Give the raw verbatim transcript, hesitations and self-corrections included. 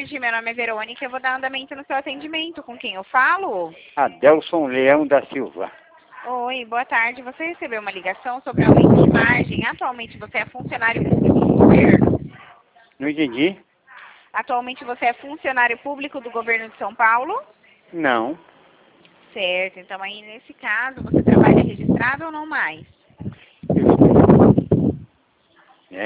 tarde, meu nome é Verônica, eu vou dar andamento no seu atendimento. Com quem eu falo? Adelson Leão da Silva. Oi, boa tarde. Você recebeu uma ligação sobre aumento de margem. Atualmente você é funcionário público do governo? Não entendi? Atualmente você é funcionário público do governo de São Paulo? Não. Certo, então aí nesse caso você trabalha registrado ou não mais? Eu